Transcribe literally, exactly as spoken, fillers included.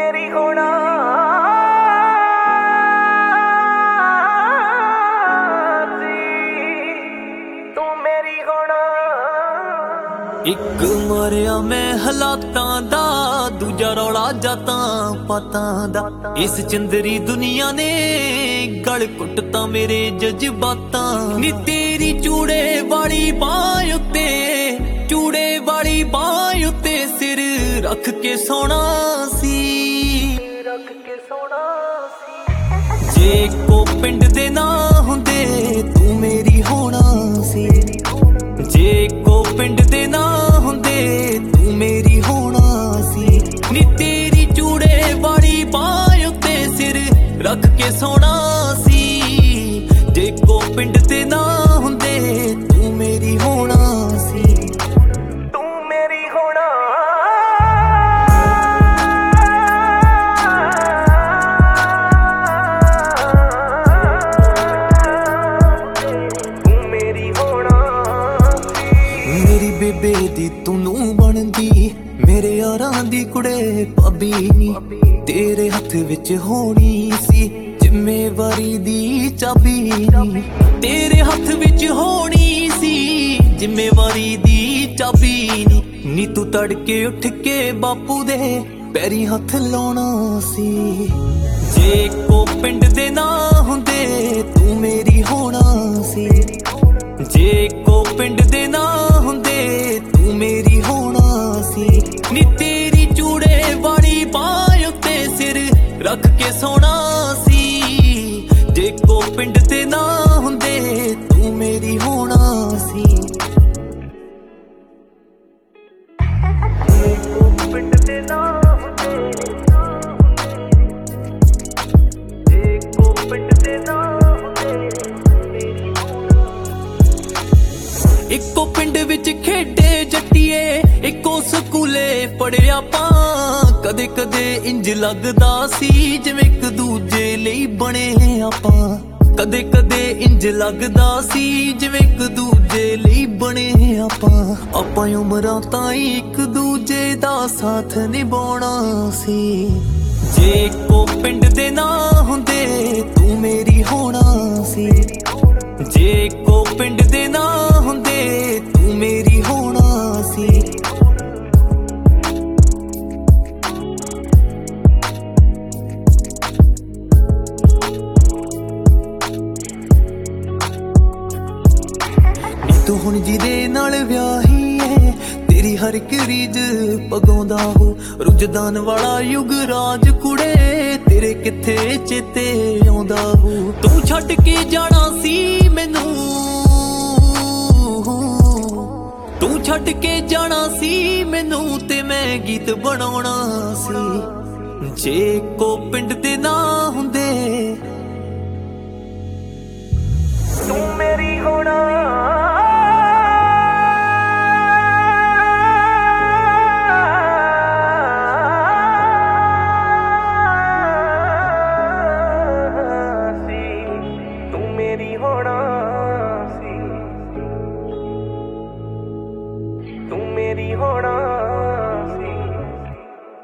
मेरी होना तू मेरी होना। एक मरिया मैं हालातां दा, दूजा रौला जातां पातां दा। इस चंदरी दुनिया ने गल कुटता मेरे जज्बातां। नी तेरी चूड़े वाली बांह उत्ते, चूड़े वाली बांह उत्ते सिर रख के सोना सी, रख के सोना सी। जे को पिंड दे ना हुंदे तू मेरी होना सी, जे को पिंड दे ना हुंदे तू मेरी होना सी। नी तेरी चूड़े वाली बांह उत्ते सिर रख के सोना सी, जे को पिंड दे ना हुंदे तू मेरी होना सी। तू मेरी होना तू मेरी होना। मेरी बेबे दी तू नू बनदी, मेरे यारां दी कुड़े भाबी नी। तेरे हत्थ विच होनी सी जिम्मेवारी दी चाबी नी, तेरे हत्थ विच होनी सी जिम्मेवारी दी चाबी नी। नी तू तड़के उठ के बापू दे पैरी हत्थ लाउणा सी, जे को पिंड दे ना हुंदे तू मेरी होना सी, जे को पिंड दे ना हुंदे तू मेरी होना सी। नी तेरी चूड़े वाली बांह उत्ते सिर रख के सोना सी, जे को पिंड दे ना हुंदे तू मेरी होना सी। पिंड दे ना हुंदे, देखो पिंड दे ना हुंदे मेरी होना। इको पिंड विच खेडे जट्टिए, इको स्कूले पढ़े आपां। कदे कदे इंज लगदा सी जिवें इक दूजे लई बने आपां, कदे कदे इंज लगदा सी जिवें इक दूजे लई बने आपां। आपां उमरां ताईं इक दूजे दा साथ निभाउणा सी, जे को पिंड दे ना हुंदे तू मेरी होना सी, जे को पिंड दे ना हुंदे तू मेरी होना सी। तू हुण जिदे नाल व्याही है, तेरी हर एक रीज पगाउंदा हो। रुजदान वाला युग राज कुड़े तेरे किथे चेते आउंदा हो। तू छड्ड के जाना सी मैनू, तू छड्ड के जाना सी मैनू ते मैं गीत बनाउणा सी, जे को पिंड दे ना हुंदे